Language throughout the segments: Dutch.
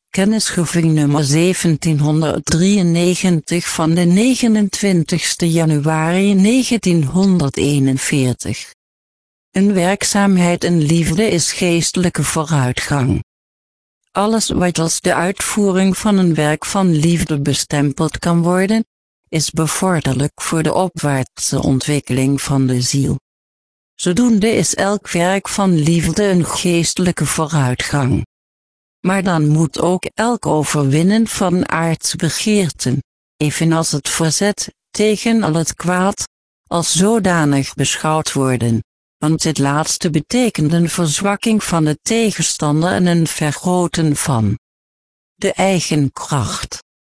Kennisgeving nummer 1793 van de 29 januari 1941. Een werkzaamheid in liefde is geestelijke vooruitgang. Alles wat als de uitvoering van een werk van liefde bestempeld kan worden, is bevorderlijk voor de opwaartse ontwikkeling van de ziel. Zodoende is elk werk van liefde een geestelijke vooruitgang. Maar dan moet ook elk overwinnen van aardse begeerten, evenals het verzet tegen al het kwaad, als zodanig beschouwd worden, want dit laatste betekent een verzwakking van de tegenstander en een vergroten van de eigen kracht.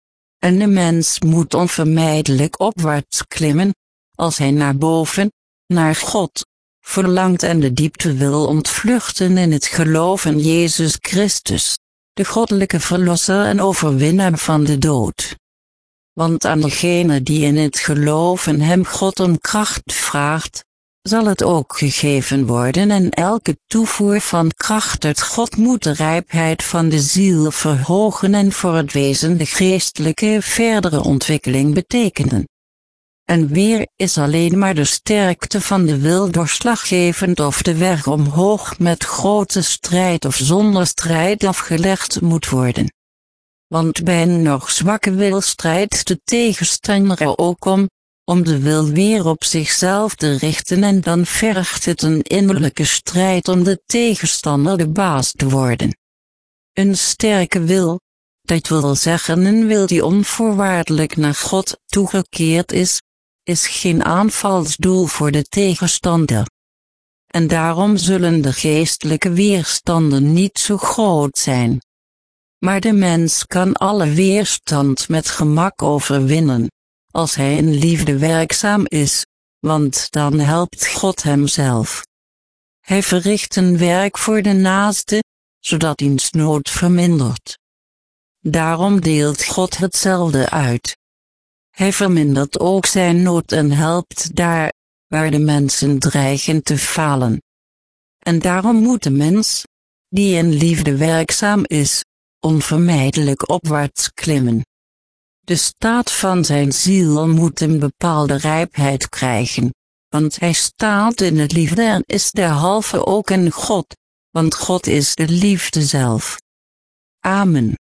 En de mens moet onvermijdelijk opwaarts klimmen, als hij naar boven, naar God, verlangt en de diepte wil ontvluchten in het geloof in Jezus Christus, de goddelijke verlosser en overwinnaar van de dood. Want aan degene die in het geloof in hem God om kracht vraagt, zal het ook gegeven worden en elke toevoer van kracht uit God moet de rijpheid van de ziel verhogen en voor het wezen de geestelijke verdere ontwikkeling betekenen. En weer is alleen maar de sterkte van de wil doorslaggevend of de weg omhoog met grote strijd of zonder strijd afgelegd moet worden. Want bij een nog zwakke wil strijdt de tegenstander er ook om de wil weer op zichzelf te richten en dan vergt het een innerlijke strijd om de tegenstander de baas te worden. Een sterke wil, dat wil zeggen een wil die onvoorwaardelijk naar God toegekeerd is geen aanvalsdoel voor de tegenstander. En daarom zullen de geestelijke weerstanden niet zo groot zijn. Maar de mens kan alle weerstand met gemak overwinnen, als hij in liefde werkzaam is, want dan helpt God hem zelf. Hij verricht een werk voor de naaste, zodat diens nood vermindert. Daarom deelt God hetzelfde uit. Hij vermindert ook zijn nood en helpt daar, waar de mensen dreigen te falen. En daarom moet de mens, die in liefde werkzaam is, onvermijdelijk opwaarts klimmen. De staat van zijn ziel moet een bepaalde rijpheid krijgen, want hij staat in de liefde en is derhalve ook in God, want God is de liefde zelf. Amen.